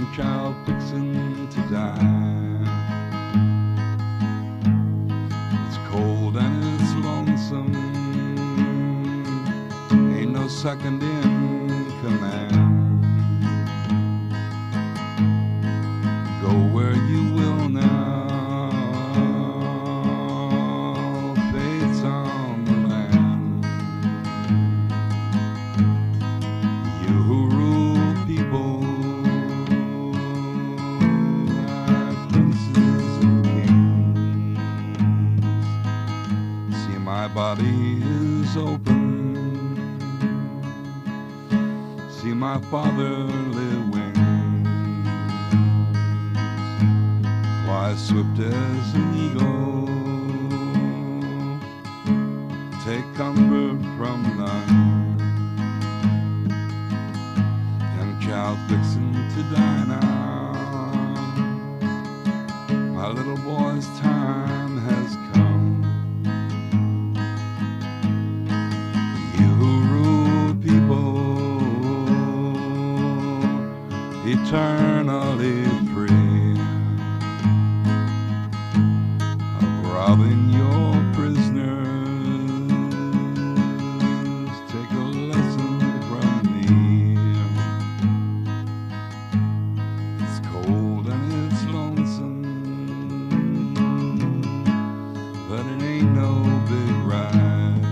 young child fixing to die. It's cold and it's lonesome, ain't no second in command. Go where you will now, fate's on the land. You who rule people like princes and kings. See, my body is open, see my fatherly wings, fly swift as an eagle, take comfort from none. Young child fixing to die now, my little boy's time has come. You who rule people eternally free, of robbing your prisoners, take a lesson from me. It's cold and it's lonesome, but it ain't no big ride.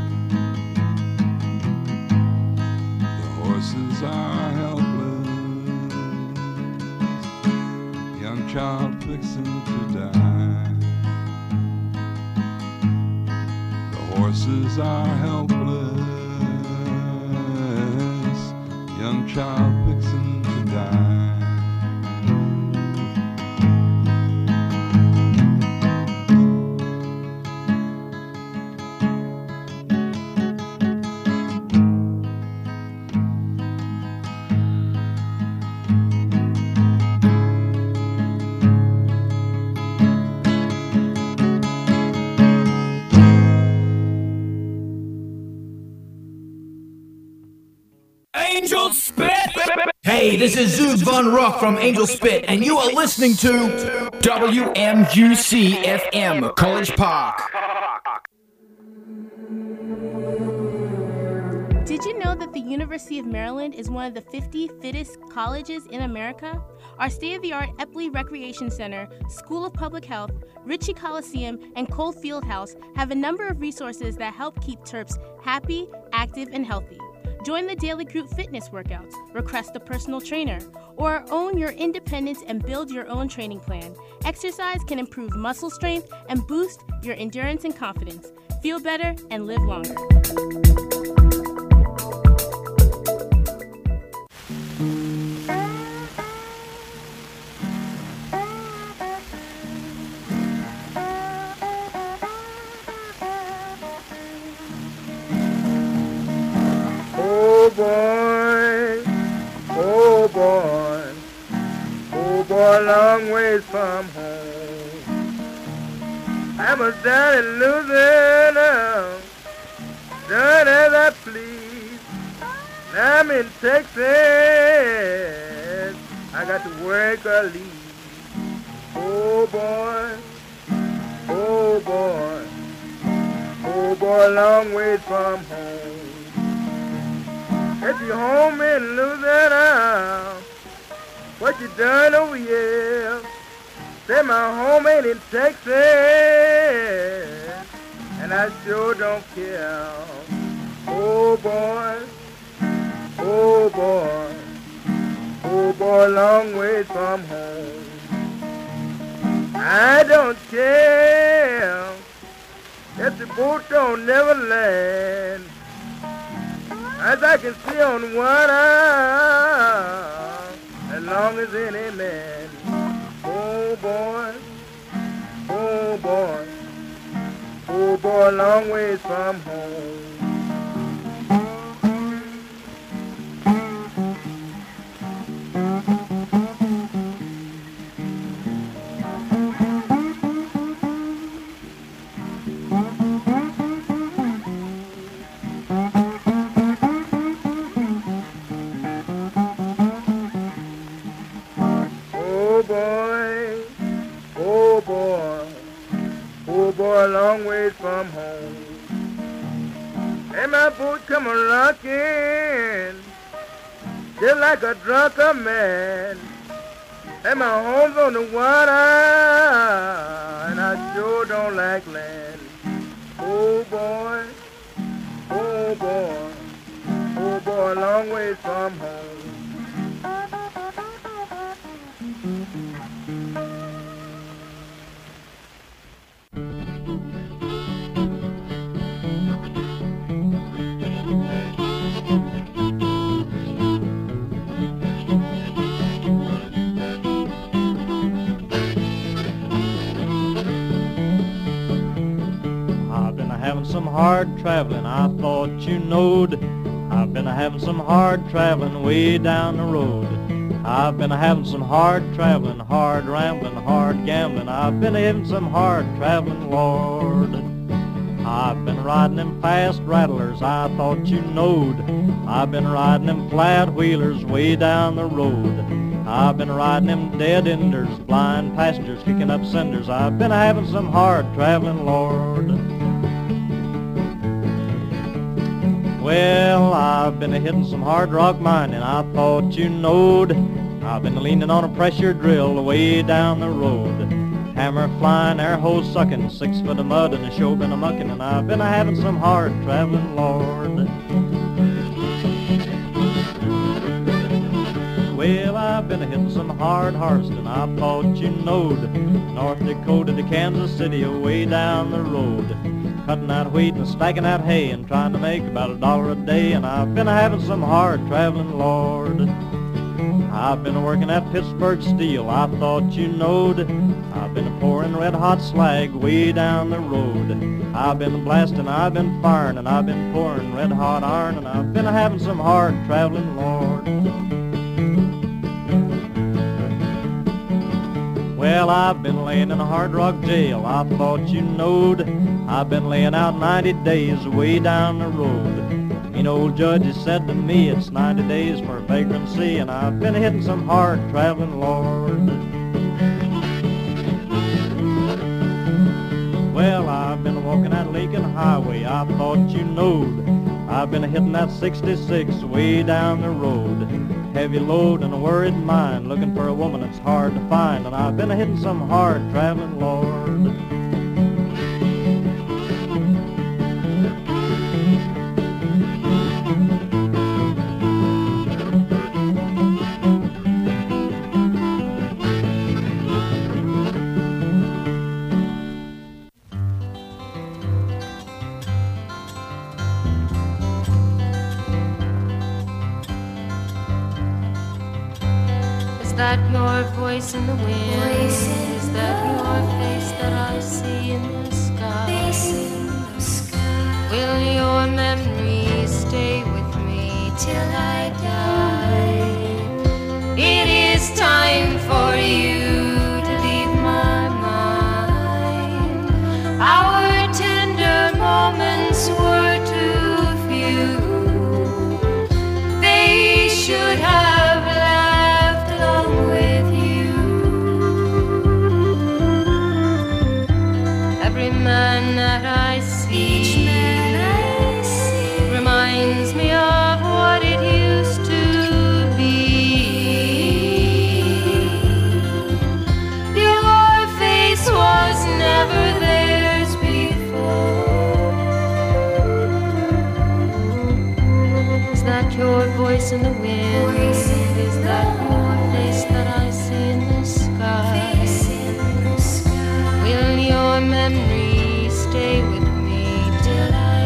The horses are helpless, young child fixing to die. The horses are helpless, young child fixing to die. Angel Spit! Hey, this is Zeus Von Rock from Angel Spit, and you are listening to WMUC FM, College Park. Did you know that the University of Maryland is one of the 50 fittest colleges in America? Our state-of-the-art Epley Recreation Center, School of Public Health, Ritchie Coliseum, and Cole Fieldhouse have a number of resources that help keep Terps happy, active, and healthy. Join the daily group fitness workouts, request a personal trainer, or own your independence and build your own training plan. Exercise can improve muscle strength and boost your endurance and confidence. Feel better and live longer. Oh boy, oh boy, oh boy, long ways from home. I was down in Louisiana, done as I please. Now I'm in Texas, I got to work or leave. Oh boy, oh boy, oh boy, long ways from home. If you're home in Louisiana, what you done over here? Say my home ain't in Texas, and I sure don't care. Oh boy, oh boy, oh boy, long ways from home. I don't care if the boat don't never land. As I can see on one eye, as long as any man. Oh boy, oh boy, oh boy, long ways from home. boy, a long way from home. And my boat come a-rocking, just like a drunken man. And my home's on the water, and I sure don't like land. Oh boy, oh boy, oh boy, a long way from home. Having some hard traveling, I thought you knowed. I've been having some hard traveling way down the road. I've been having some hard traveling, hard rambling, hard gambling. I've been having some hard traveling, Lord. I've been riding them fast rattlers, I thought you knowed. I've been riding them flat wheelers way down the road. I've been riding them dead enders, blind passengers kicking up cinders. I've been having some hard traveling, Lord. Well, I've been hitting some hard rock mining, I thought you knowed. I've been leaning on a pressure drill way down the road. Hammer flying, air hose sucking, 6 foot of mud and a show been a-mucking, and I've been having some hard traveling, Lord. Well, I've been hitting some hard harvesting, I thought you knowed. North Dakota to Kansas City, way down the road. Cutting out wheat and stacking out hay and trying to make about $1 a day, and I've been having some hard traveling, Lord. I've been working at Pittsburgh Steel, I thought you knowed. I've been pouring red hot slag way down the road. I've been blasting, I've been firing, and I've been pouring red hot iron, and I've been having some hard traveling, Lord. Well, I've been laying in a hard rock jail, I thought you knowed. I've been laying out 90 days way down the road. Mean old judge has said to me it's 90 days for vagrancy, and I've been hitting some hard traveling, Lord. Well, I've been walking that Lincoln Highway, I thought you knowed. I've been hitting that 66 way down the road. Heavy load and a worried mind, looking for a woman that's hard to find, and I've been hitting some hard traveling, Lord. Is that your voice in the wind? Is that your face that I see in the sky? Will your memory stay with me till I die? It is time for you to leave my mind. Our tender moments were too few. They should have with you. Every man that I see reminds me of what it used to be. Your face was never theirs before. Is that your voice in the wind? Is that your face that I see in the sky? Will your memory stay with me till I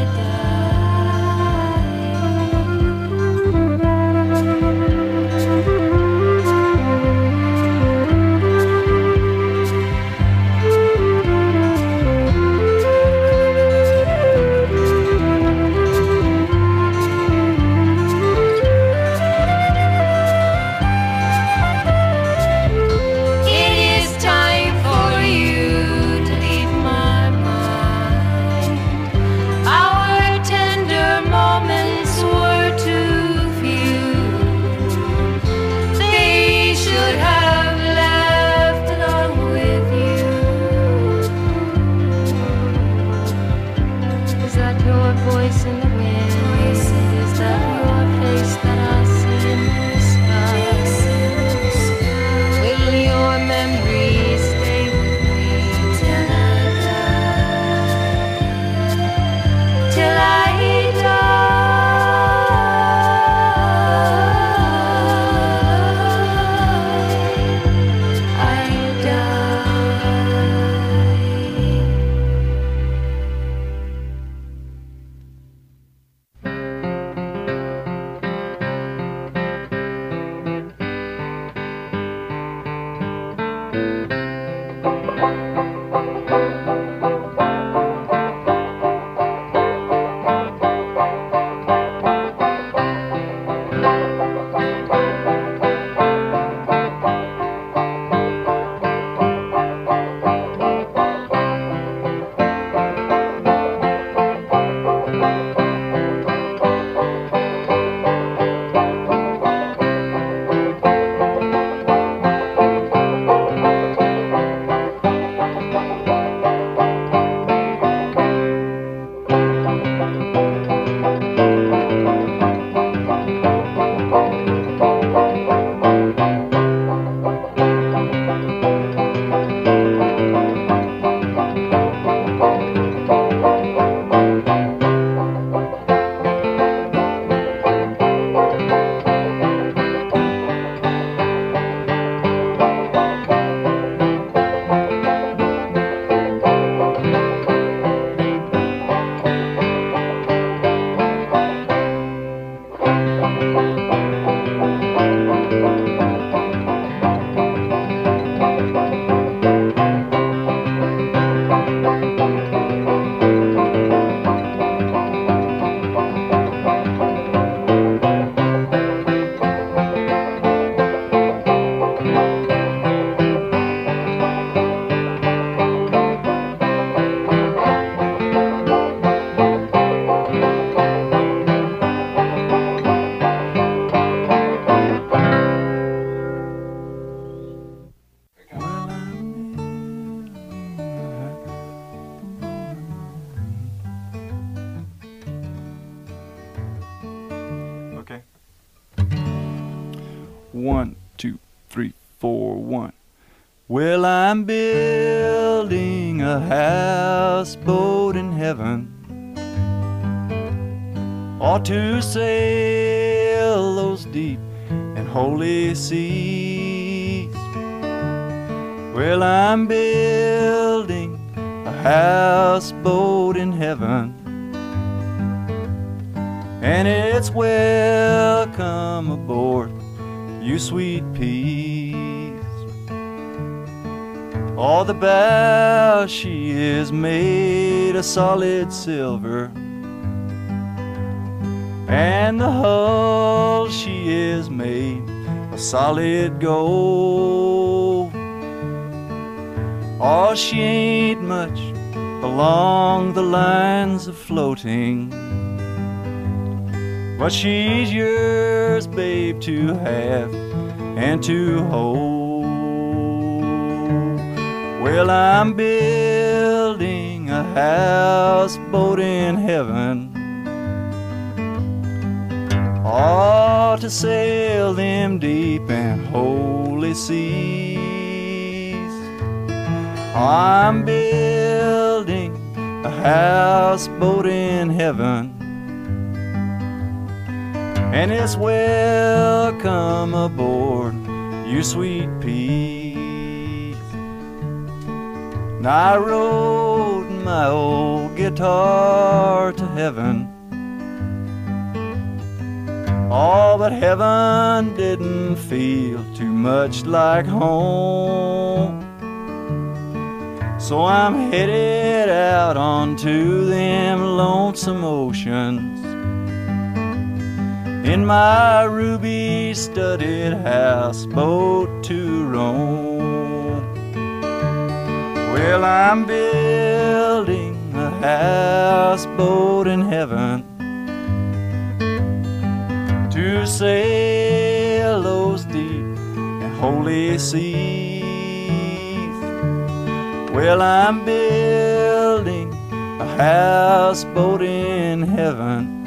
Okay. 1, 2, 3, 4, 1. Well, I'm building a houseboat in heaven, ought to sail those deep and holy seas. Well, I'm building a houseboat in heaven, and it's welcome aboard, you sweet peas. All the bow she is made of solid silver, and the hull she is made of solid gold. Oh, she ain't much along the lines of floating, but she's yours, babe, to have and to hold. Well, I'm building a houseboat in heaven, ought to sail them deep and holy seas. I'm building a houseboat in heaven, and it's welcome aboard, you sweet peas. Now I rode my old guitar to heaven, oh, but heaven didn't feel too much like home. So I'm headed out onto them lonesome oceans in my ruby-studded houseboat to roam. Well, I'm building a houseboat in heaven to sail those deep and holy seas. Well, I'm building a houseboat in heaven,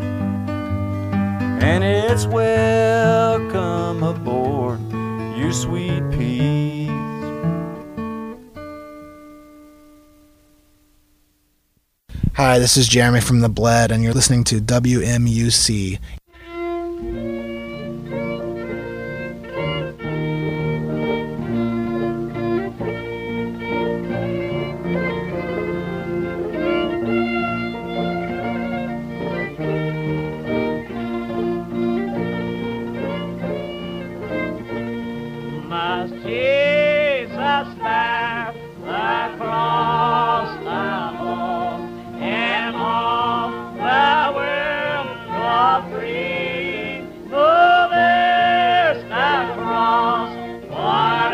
and it's welcome aboard, you sweet peas. Hi, this is Jeremy from The Bled, and you're listening to WMUC. My chase the staff across the hall, and all the world go free. Oh, there's a cross for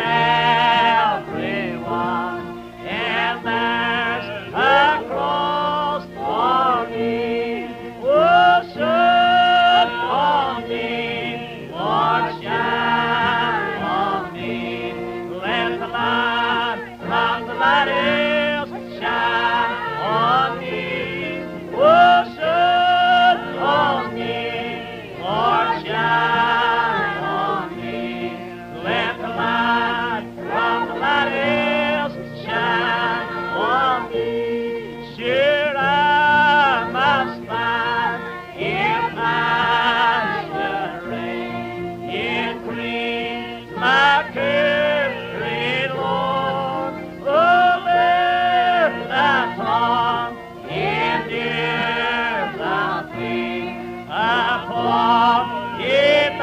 everyone, and there's a cross for me. Oh, shine on me, Lord, shine on me. Let the light from the light is shine on me. Oh, shine on me, Lord, shine on me. Let the light from the light is shine on me. Sure, I must find if I should reign. Increase my courage, Lord. Oh, let thy tongue endure the pain upon it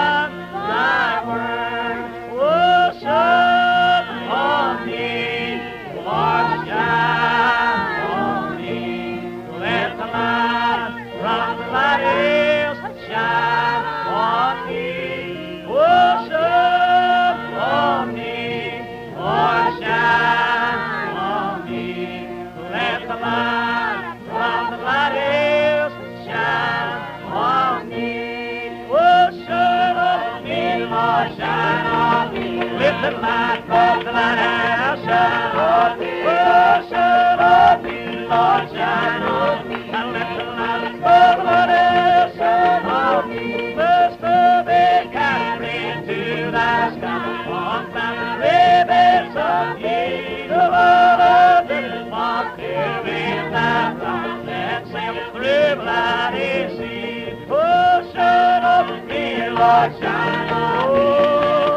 thy word. Oh, shine on me, Lord, shine on me. Let the light from the light is shine on me. Oh, shine on me, Lord, shine on me. Let the light from the light is shine on me. Oh, shine on me, Lord, shine on me. Let the light from the light is shine on me. Oh, shine on me, Lord, shine on me. And let the light from the light is shine on me. First of it carried to the sky on the ribbons of heat. The water that walked through in the rock that sailed through bloody sea. Oh, shine on me, Lord, shine on me.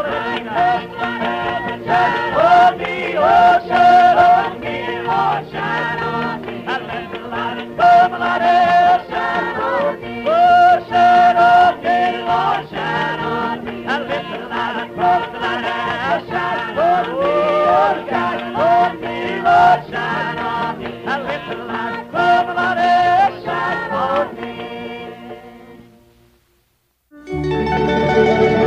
Shine on me, oh, shine on me, Lord, shine on me. And let the light from the light shine on me. Oh, shine on me, Lord, shine on me. And let the light from the light shine on me. Oh, shine on me, Lord, shine on me. And let the light from the light shine on me.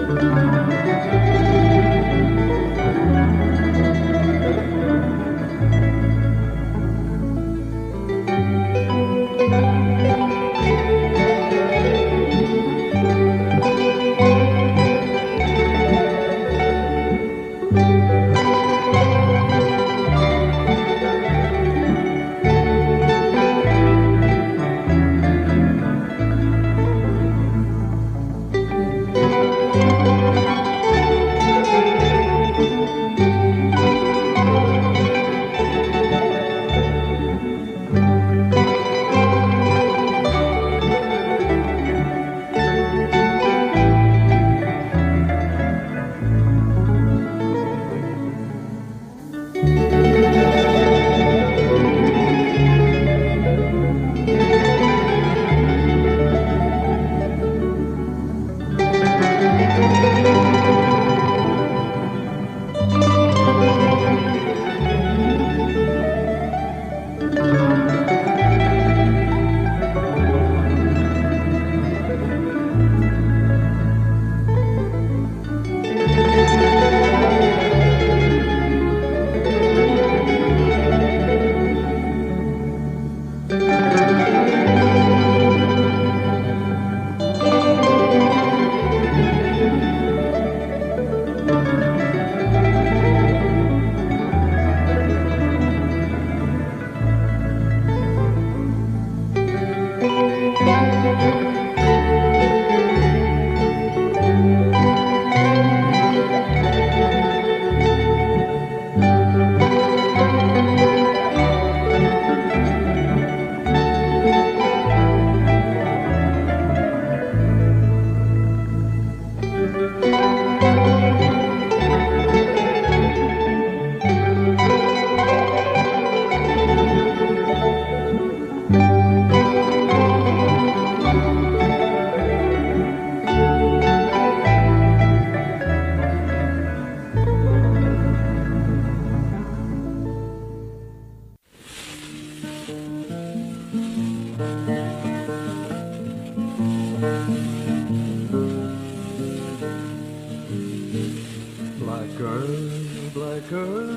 Black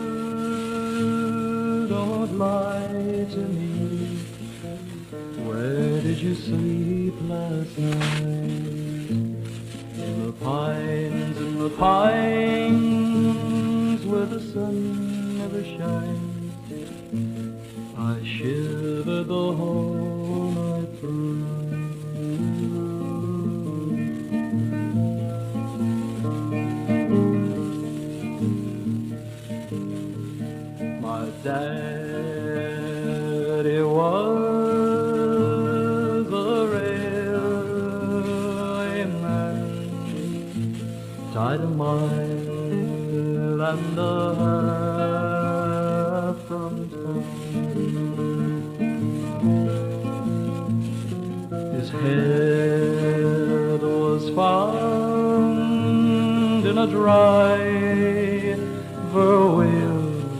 girl, don't lie to me. Where did you sleep last night? In the pines, where the sun never shines. I shivered the whole night through. Daddy was a railwayman, tied a mile and a half from town. His head was found in a driver-wheel.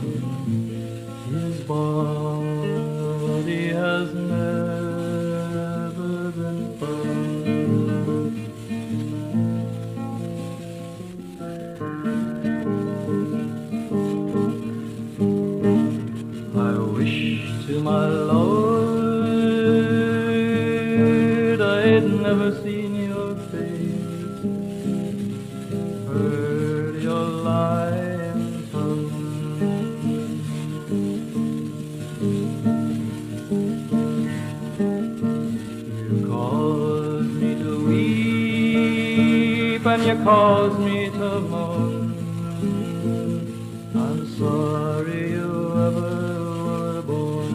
Body has never been found. I wish to my Lord I'd never seen your face, heard your lying tongue. And you caused me to moan. I'm sorry you ever were born.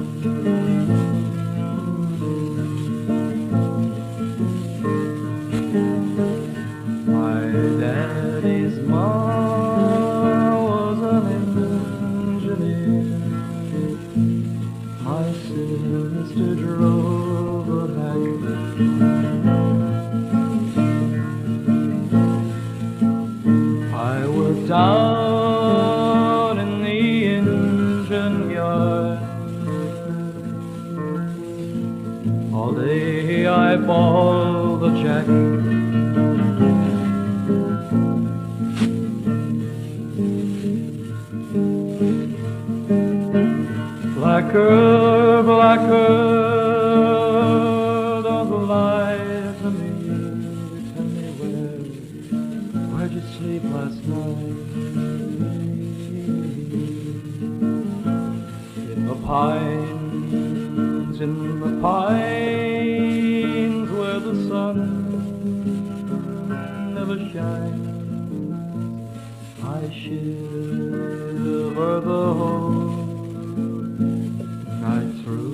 My daddy's mom was an engineer. My sister drove a hackman. Down in the engine yard, all day I ball the jack, black girl, don't lie to me. Tell me where'd you sleep last night? In the pines where the sun never shines. I shiver the whole night through.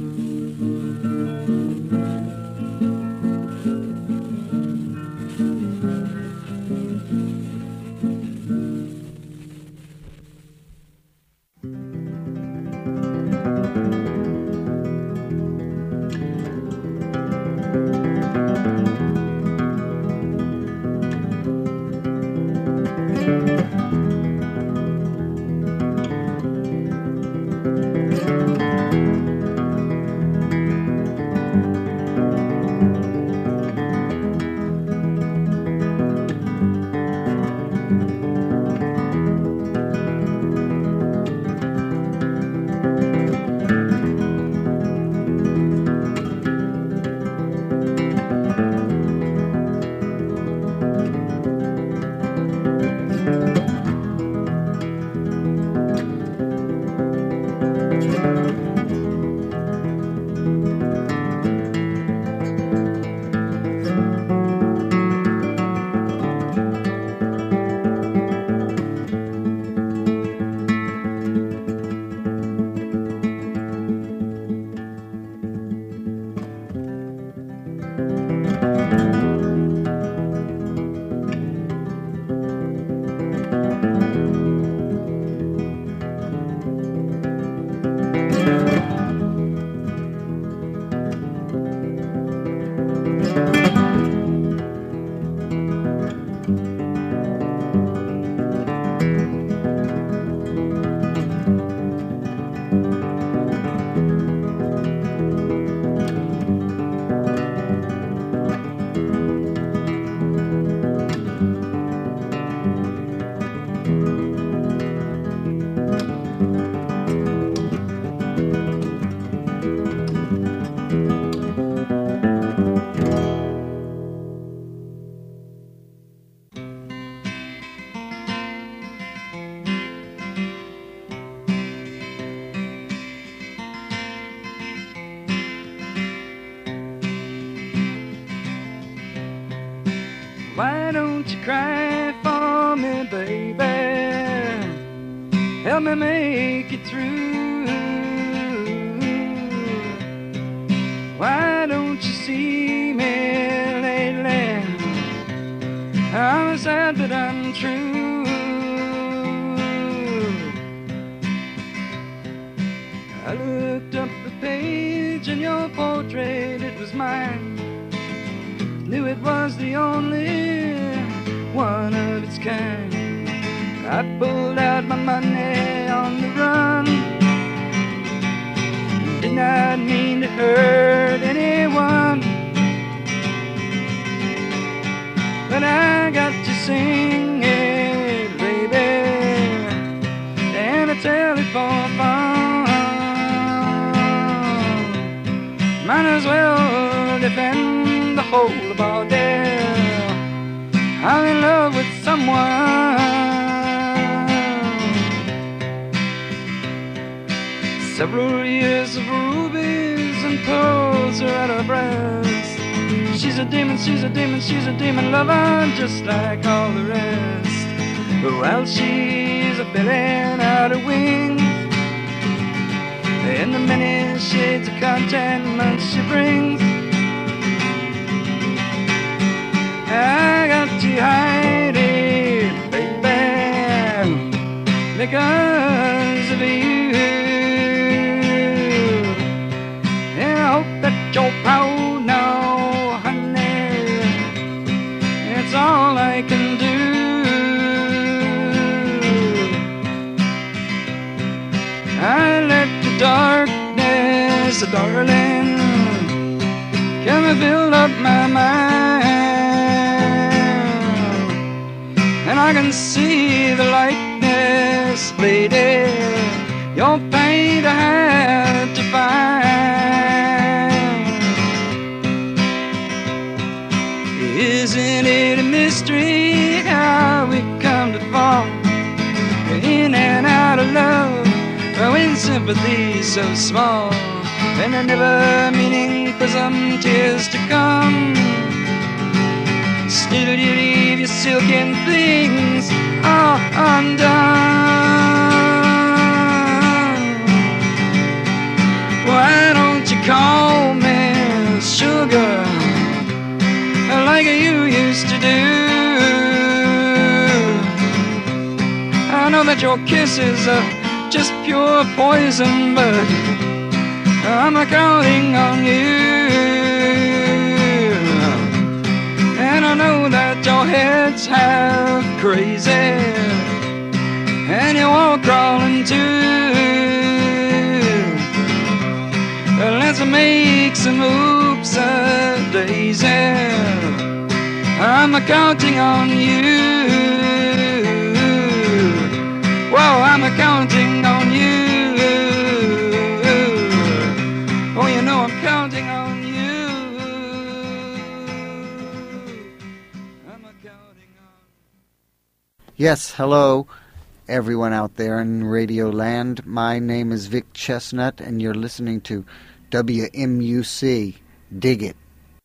Why don't you cry for me, baby? Help me make it through. Why don't you see me lately? I'm sad but I'm true. I looked up the page in your portrait, it was mine. Knew it was the only one of its kind. I pulled out my money on the run. Did not mean to hurt anyone, but I got to sing it, baby, and I tell it for fun. Might as well defend the whole about there. I'm in love with someone. Several years of rubies and pearls are at her breast. She's a demon, she's a demon, she's a demon lover, just like all the rest. Well, she's a billion out of wings, in the many shades of contentment she brings. I got to hide it, baby, because of you. And I hope that you're proud now, honey. It's all I can do. I let the darkness, darling, come and fill up my mind. And I can see the likeness, lady, your paint I had to find. Isn't it a mystery how we come to fall in and out of love, when sympathy's so small, and they're never meaning for some tears to come? Still you leave your silken things all undone. Why don't you call me sugar like you used to do? I know that your kisses are just pure poison, but I'm counting on you. And I know that your head's half crazy, and you're all crawling too. Let's make some hoops a daisy. I'm counting on you. Whoa, I'm counting on you. Oh, you know I'm counting on you. I'm counting on. Yes, hello, everyone out there in Radio Land. My name is Vic Chestnut, and you're listening to WMUC. Dig it.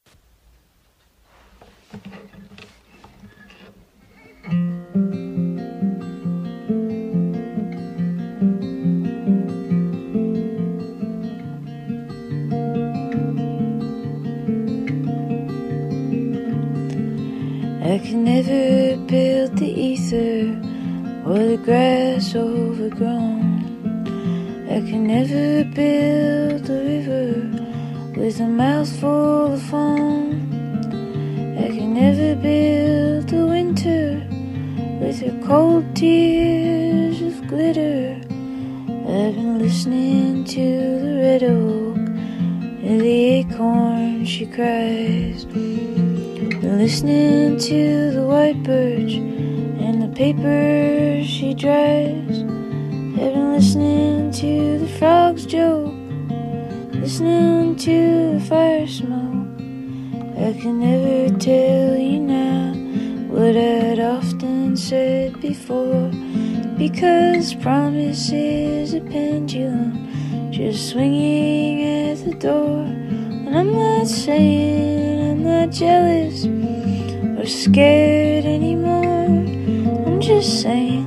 I can never build the ether or the grass overgrown. I can never build a river with a mouthful of foam. I can never build the winter with her cold tears of glitter. I've been listening to the red oak and the acorn she cries. Been listening to the white birch and the paper she dries. I've been listening to the frogs joke, listening to the fire smoke. I can never tell you now what I'd often said before, because promise is a pendulum just swinging at the door. And I'm not saying I'm not jealous or scared anymore. I'm just saying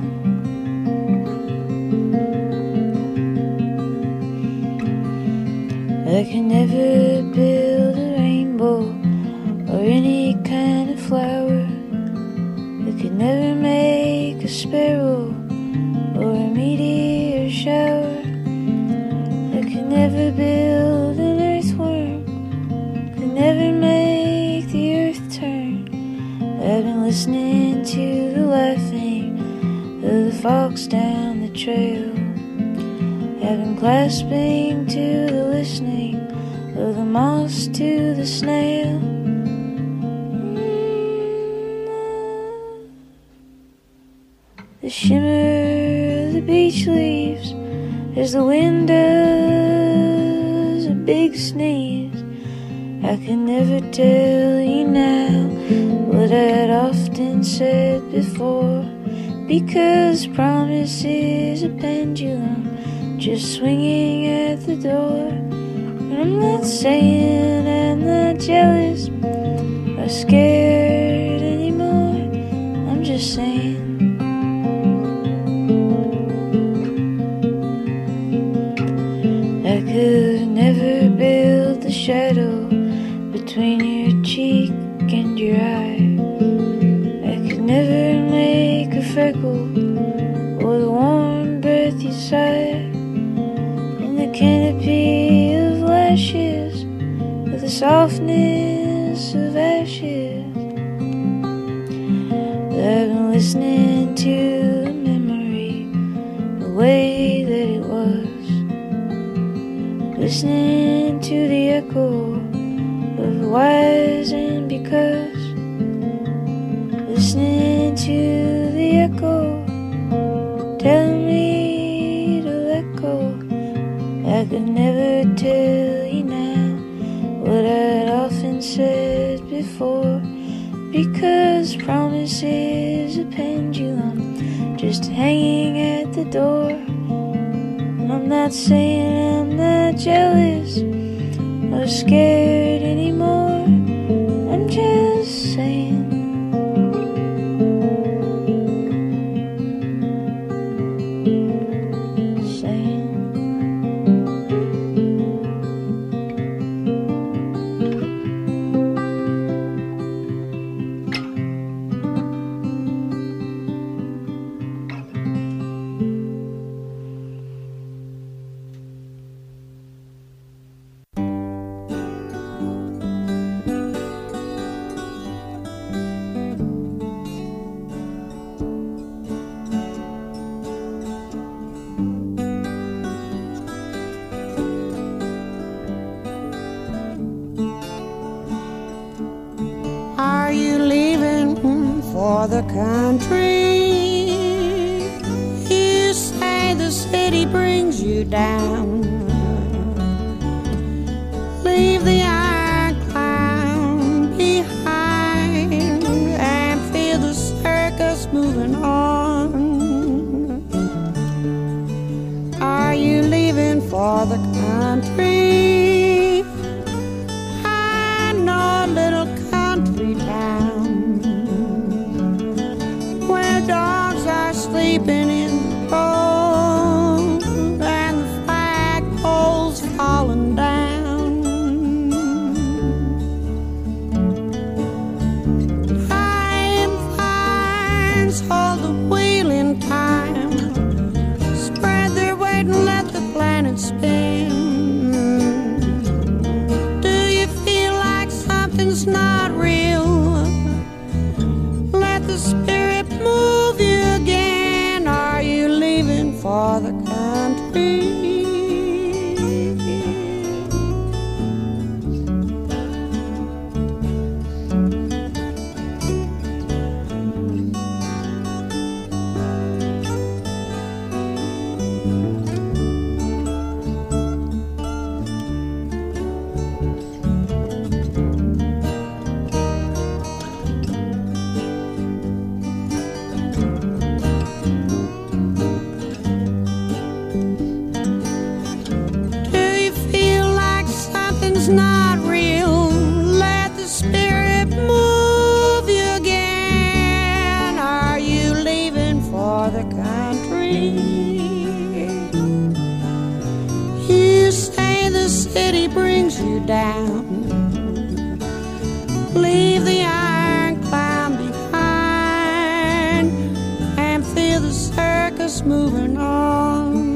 I can never build a rainbow or any kind of flower. I could never make a sparrow or a meteor shower. I could never build an earthworm, could never make the earth turn. I've been listening to the laughing of the fox down the trail. I've been clasping to the listening of the moss to the snail. The shimmer of the beach leaves as the wind does a big sneeze. I can never tell you now what I'd often said before, because promise is a pendulum just swinging at the door. And I'm not saying I'm not jealous or scared anymore. I'm just saying I could never build the shadow between your cheek and your eye. I could never make a freckle or the warm breath you sigh. In the canopy of lashes, with the softness of ashes, I've been listening to the memory, the way that it was. Listening to the echo of whys and because. Listening to the echo telling me to let go. Christmas is a pendulum just hanging at the door. And I'm not saying I'm not jealous or scared anymore. I'm just saying. Are you leaving for the country? You say the city brings you down. Leave the iron clown behind and feel the circus moving on. Are you leaving for the country? I know a little country town where dogs are sleeping in the road and the flagpole's falling down. Time flies, hold the wheel in time, spread their weight and let the planet spin. Something's not real. Let the spirit move you again. Are you leaving for the country? Not real. Let the spirit move you again. Are you leaving for the country? You say the city brings you down. Leave the iron clown behind and feel the circus moving on.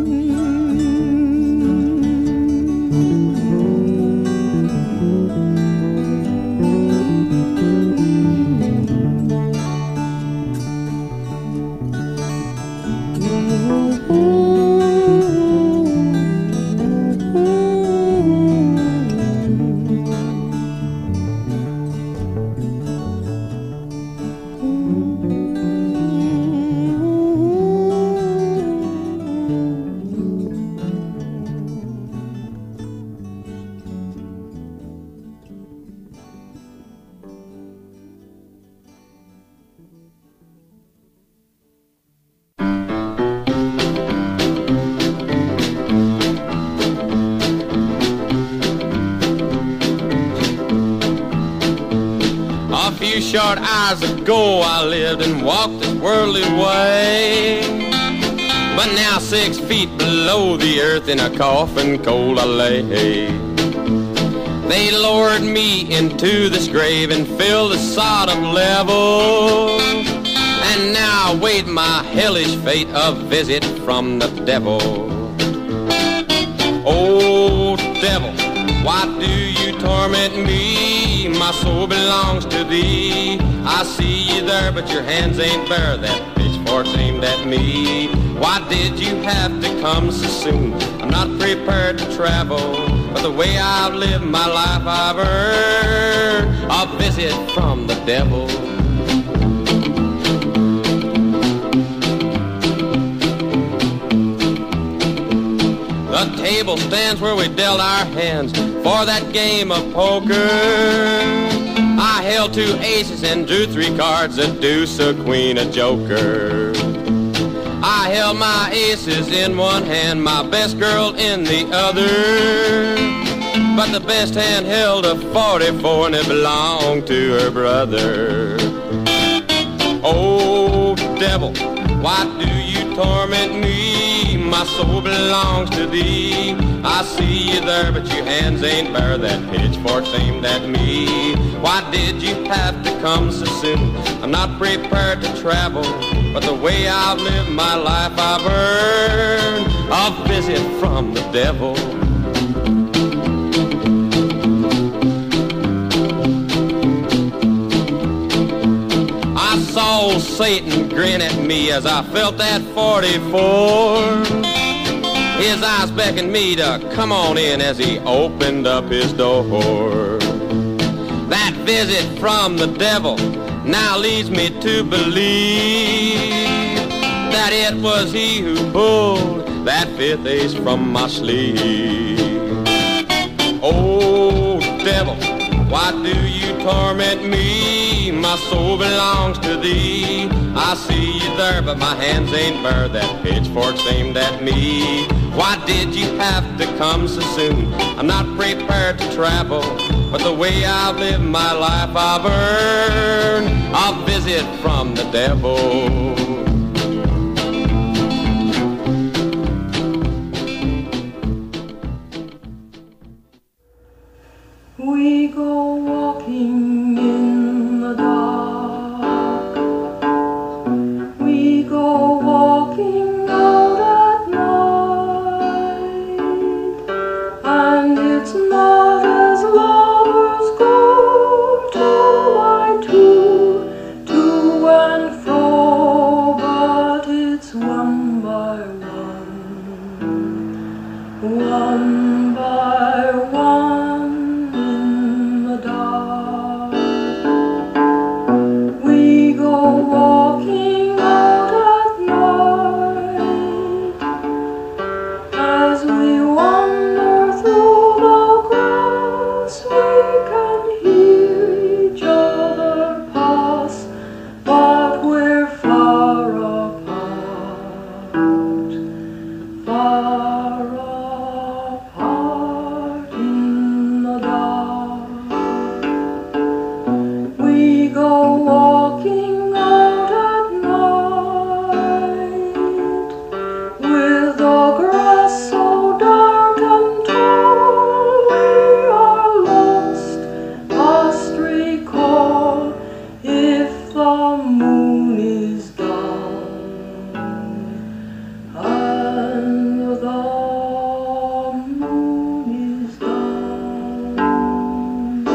Short hours ago I lived and walked this worldly way, but now 6 feet below the earth in a coffin cold I lay. They lowered me into this grave and filled the sod up level, and now I wait my hellish fate, a visit from the devil. Oh devil, why do you torment me? My soul belongs to thee. I see you there, but your hands ain't bare. That pitchfork's aimed at me. Why did you have to come so soon? I'm not prepared to travel, but the way I've lived my life I've earned a visit from the devil. The table stands where we dealt our hands for that game of poker. I held 2 aces and drew 3 cards, a deuce, a queen, a joker. I held my aces in one hand, my best girl in the other. But the best hand held a 44 and it belonged to her brother. Oh, devil, why do you torment me? My soul belongs to thee. I see you there, but your hands ain't bare. That pitchfork's aimed at me. Why did you have to come so soon? I'm not prepared to travel, but the way I've lived my life I've earned a visit from the devil. I saw Satan grin at me as I felt that 44. His eyes beckoned me to come on in as he opened up his door. That visit from the devil now leads me to believe that it was he who pulled that 5th ace from my sleeve. Oh, devil, why do you torment me? My soul belongs to thee. I see you there, but my hands ain't bare. That pitchfork's aimed at me. Why did you have to come so soon? I'm not prepared to travel, but the way I've lived my life I've earned a visit from the devil. We go walking in the dark. We go walking out at night, and it's not as lovers go two by two, to and fro, but it's one by one by one. Walking out at night, as we wander through the grass, we can hear each other pass, but we're far apart, in the dark. We go walking with the grass so dark and tall, we are lost, must recall, if the moon is down and the moon is down.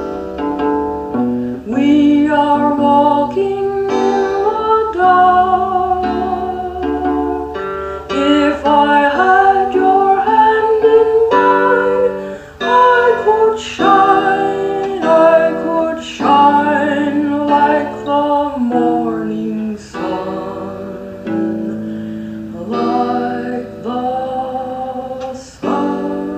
We are walking in the dark. If I had your hand in mine, I could shine like the morning sun, like the sun.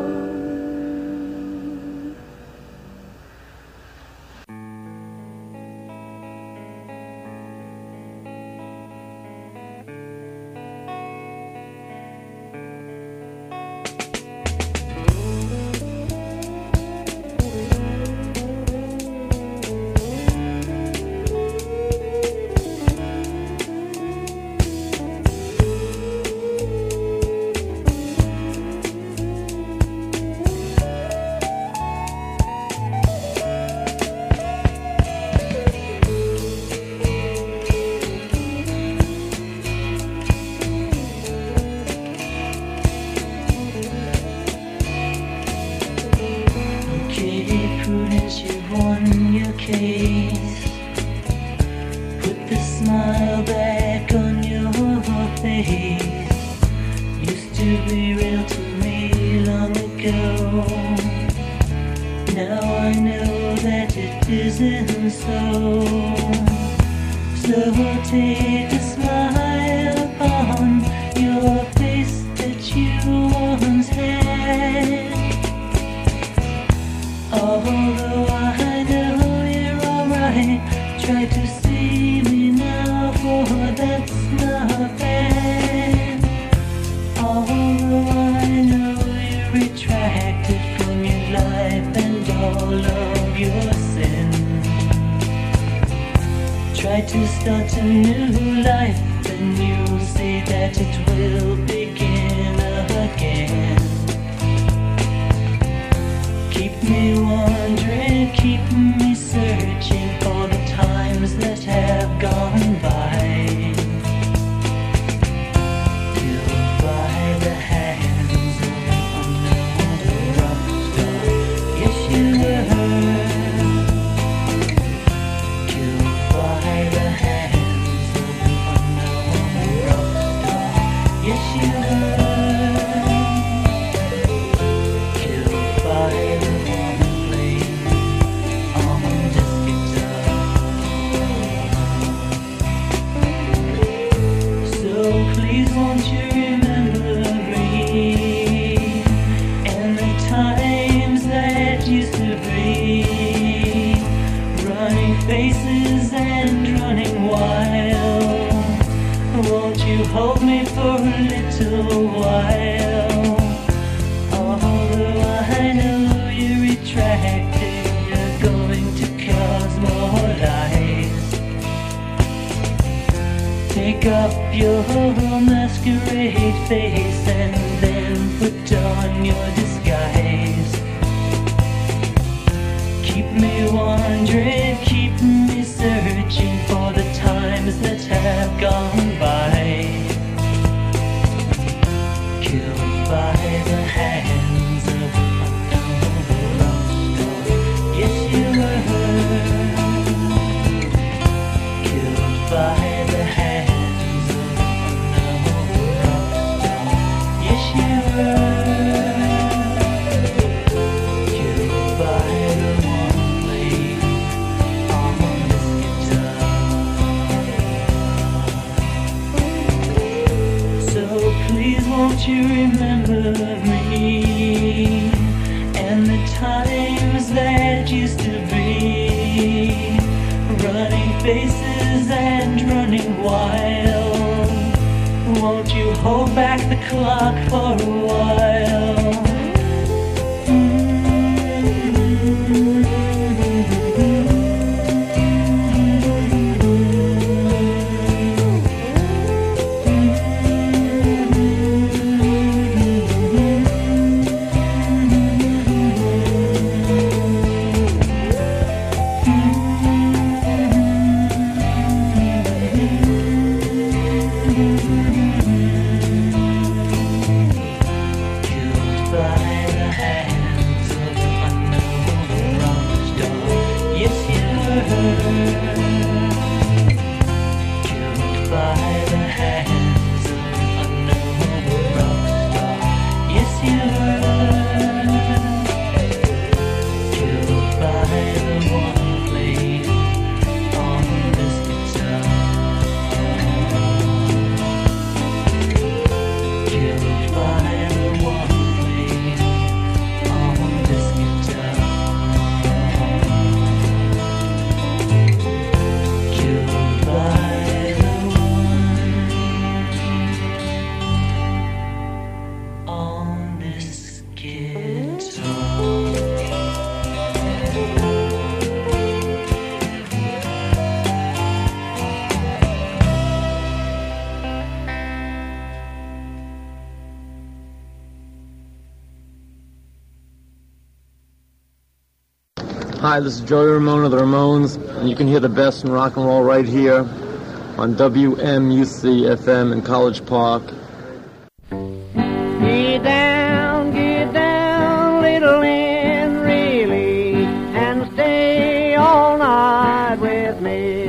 Put the smile back on your face. Used to be real to me long ago. Now I know that it isn't so. So take a smile upon your face that you once had. Although I know you're that's nothing. Although I know you're retracted from your life and all of your sin. Try to start a new life, then you'll see that it will begin again. Keep me wondering, keep me searching for the times that have gone by. Killed by the hands of an unknown rock star. Yes, you were. Killed by the hands of an unknown rock star. Yes, you were. Killed by the woman playing on this guitar. So please won't you remember me and the times that used to be, running faces and running wild. Won't you hold me for a little while? Although I know you're retracted, you're going to cause more lies. Take up your masquerade face and then put on your disguise. Keep me wondering, keep me searching for the times that have gone by. Killed by the hands of an unknown rock star. Yes, you were. Killed by the hands of an unknown rock star. Yes, you were. Killed by the one playing on this guitar. So please won't you remember me and the times that used to be, running faces and running wild. Won't you hold back the clock for a while? Hi, this is Joey Ramone of the Ramones, and you can hear the best in rock and roll right here on WMUC FM in College Park. Get down, little Lynn, really, and stay all night with me.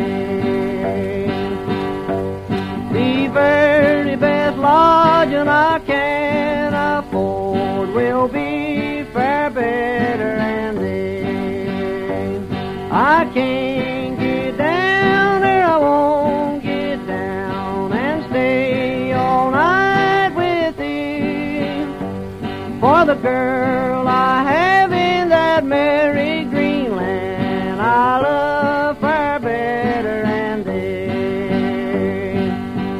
The very best lodging I can afford will be far better than this. I can't get down there, I won't get down and stay all night with you. For the girl I have in that merry Greenland, I love far better than this.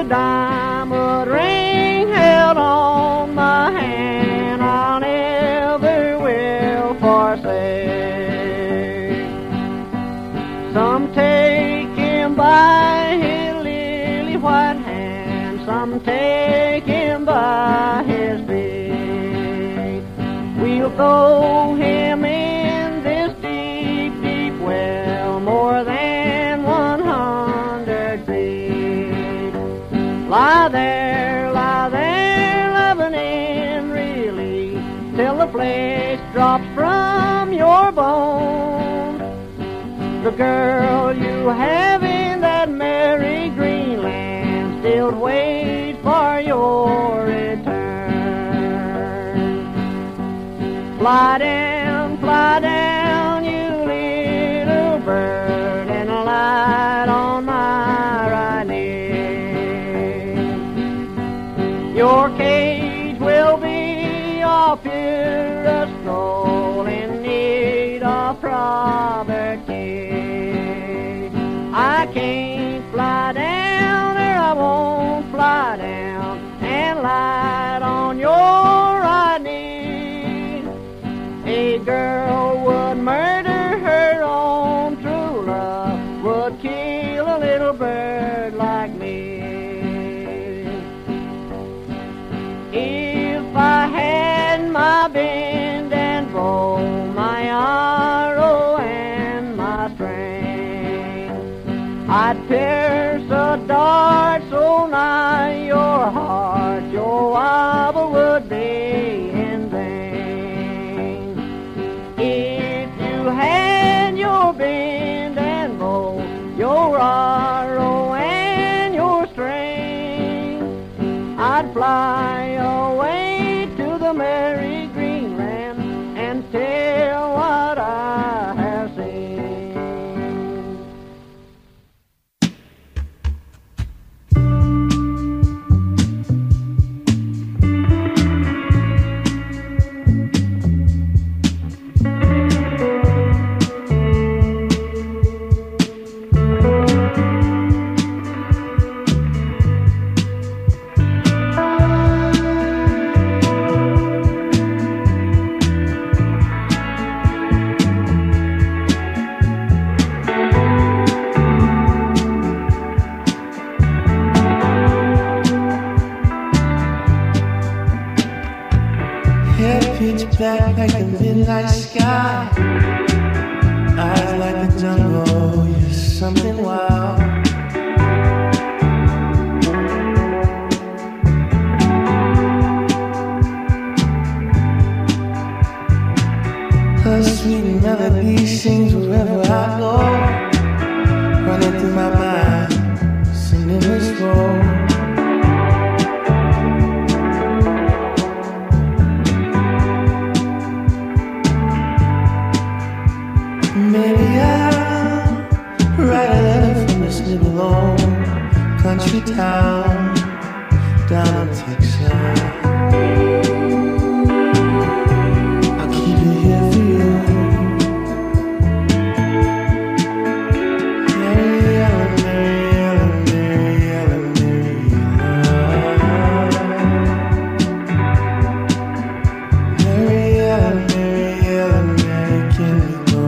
the diamond ring held on my hand I never will forsake. Some take him by his lily white hand, some take him by his feet. We'll throw him in this deep, deep well, more than 100 feet. Lie there, loving him really, till the flesh drops from your bone. The girl you have in that merry Greenland still waits for your return. Fly down, you little bird, and alight on my right knee. Your cage will be of purest gold in need of proper care. I can't fly down, or I won't fly down, and light on your right knee. A girl would murder her own true love, would kill a little bird like me. If I had my bend and bow, my arrow and my string, I'd pierce a dart so nigh your heart, your wobble would be in vain. If you had your bend and bow, your arrow and your string, I'd fly away to the merry Greenland and tell what I have seen. Pitch black like the midnight sky, eyes like the jungle, you're something wild. Her sweet melody sings wherever I go, running through my mind, singing this song. Maybe I'll write a letter from this little old country town down in Texas. I'll keep it here for you. Mary Ellen, Mary Ellen, Mary Ellen, Mary Ellen. Mary Ellen, Mary Ellen, Mary, can we go?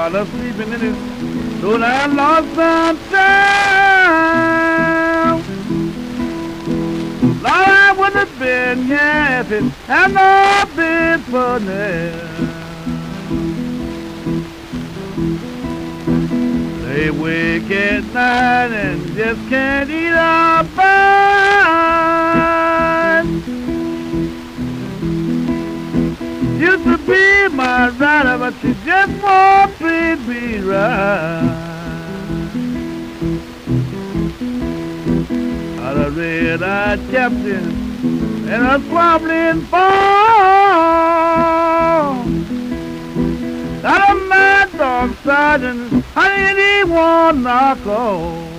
while I'm sleeping in his Lord, I lost some time. Lord, I would have been happy and not been for now. They wake at night and just can't eat a bite. Used to be my rider, but she just won't treat me right. Out of red-eyed captain and a squabbling fall. Out of mad dog sergeant, I ain't even knock off.